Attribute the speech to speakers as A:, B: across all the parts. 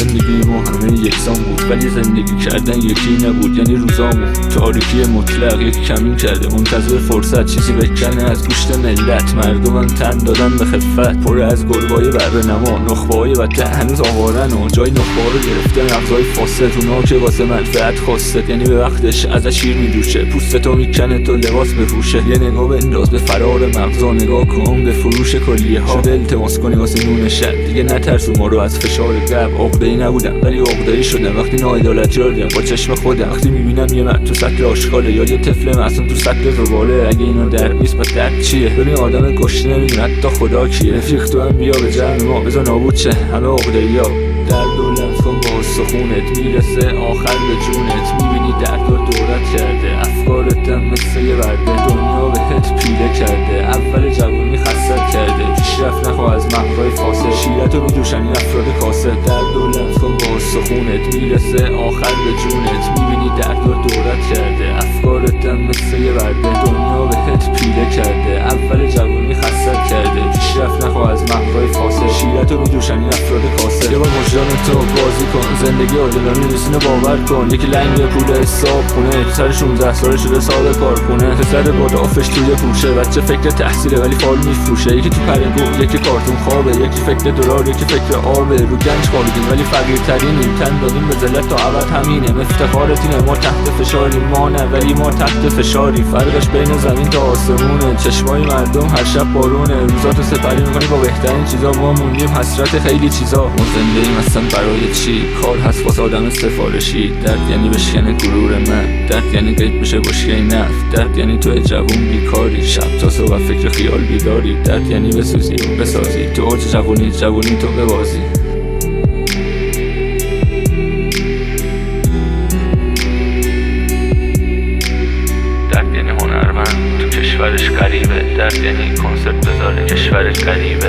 A: زندگیمون همه یکسان بود، ولی زندگی کردن یکی نبود. یعنی روزامون تاریکی مطلق یک کمین کرده، منتظر فرصت چیزی بکنه از گوشت ملت. مردمان تن دادن به خفت، پر از گربای بره نما، نخبه‌های وطن هنوز آوارن و جای نخبه‌ها رو گرفتن مغزای فاسد. اونا که واسه منفعت خواستت، یعنی به وقتش ازش شیر میجوشه، پوستتو میکنه تو لباس بپوشه. یه نگاه بنداز به فرار مغزا، نگاه کن به فروش کلیه ها. شده التماس کنی واسه نون شب، دیگه نترسو ما رو از فشار قلب. عقده‌ای نبودم ولی عقده‌ای شدم وقتی ناعدالتی رو دیدم با چشم خودم. وقتی میبینم یه مرد تو سطل آشغاله یا یه طفل معصوم تو سطل زباله، اگه اینا درد نیست پس درد چیه؟ ببین آدم گشنه نمیدونه حتی خدا کیه. رفیق تو هم بیا به جمع ما، بذار نابود شه همه عقده‌ای‌ها. درد و لمس کن با سخونت، میرسه آخر به جونت. میبینی درد رو دورت کرده، افکارت هم مثل یه ورده. دنیا بهت پیله کرده، اول جوانی خستت کرده. پیشرفت نخواه از مغزای فاسد، شیرتو میجوشن این افراد کاسد. درد و لمس کن با سخونت، میرسه آخر به جونت. میبینی درد رو دورت کرده، افکارت هم مثل یه ورده. دنیا بهت پیله کرده، اول جوانی خستت کرده. پیشرفت نخواه از مغزای فاسد، شیرتو میجوشن این افراد کاسد. یه بار وجدان تو بازی کن، زندگی عادلانه نیست اینو باور کن. یکی لنگ پول حساب خونه، پسر 16 ساله شده صاحب کارخونه. پسر با دافش توی پوشه، بچه فکر تحصیله ولی فال میفروشه. یکی تو پرگو، یکی کارتون خوابه، یکی فکر دلار، یکی فکر آبه. رو گنج خوابیدیم ولی فقیرترینیم، تن دادیم به ذلت تا ابد همینه. افتخارت اینه ما تحت فشاریم، ما نه ولی ما تحت فشاری. فرقش بین زمین تا آسمونه، چشمای مردم هر شب بارونه. روزاتو سپری میکنی با بهترین چیزا، ما موندیم حسرت خیلی چیزا. ما زنده ایم اصلا برای چی؟ کار هست واسه آدم سفارشی. درد یعنی بشکنه غرور من، درد یعنی قید بشه بشکه نفت. درد یعنی تو جوون بیکاری، شب تا صبح فکر خیال بیداری. درد یعنی بسوزی و بسازی، تو اوج جوونی تو ببازی. درد یعنی هنرمند تو کشورش غریبه، درد یعنی کنسرت بذاره کشورش غریبه.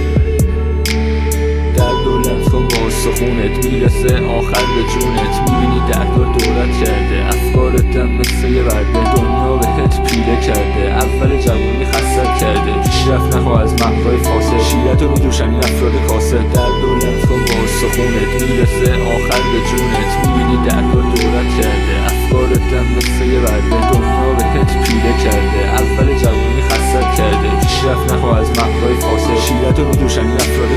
A: درد و لمس کن با سخونت، میرسه آخر به جونت. میبینی درد رو دورت کرده، افکارت هم مثل یه ورده. دنیا بهت پیله کرده، اول جوانی خستت کرده. پیشرفت نخواه از مغزای فاسد، شیرتو میجوشن این افراد کاسد. درد و لمس کن با سخونت، میرسه آخر به جونت. میبینی درد رو دورت کرده، افکارت هم مثل یه ورده. دنیا بهت پیله کرده، اول جوانی خستت کرده. پیشرفت نخواه از مغزای فاسد، شیرتو میجوشن این افراد